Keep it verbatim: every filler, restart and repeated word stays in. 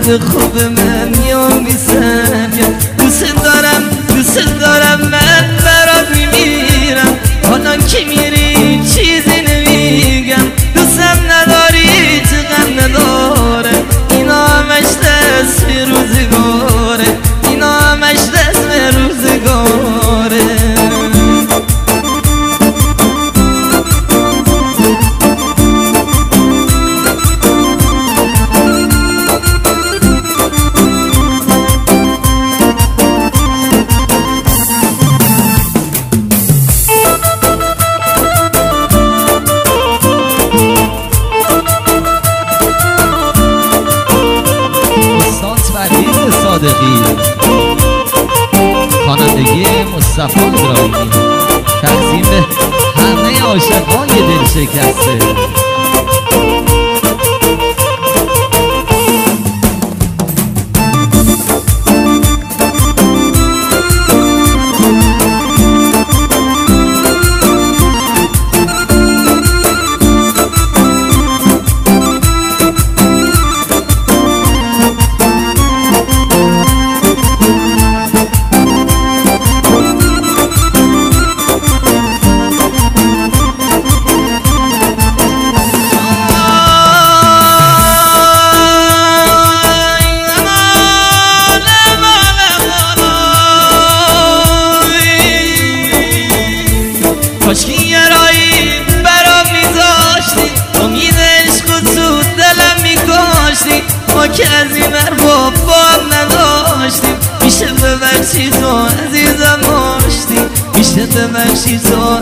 قلب خوب من یا میسکن. دوست دارم دوست دارم من برات میمیرم، حالا که میری چیزی نمیگم. دوستم نداری چه غم نداره، اینا همش دست به روزگاره، اینا همش دست به روزگاره. خوانندگی مصطفی ابراهیمی، تقدیم به همه عاشقان دل شکسته. کاشکی یه رایی برام میذاشتی، امید عشق و تو دلم میکاشتی. ما که از این ور با هم نداشتیم، میشه ببخشی تو عزیزم آشتی، میشه ببخشی تو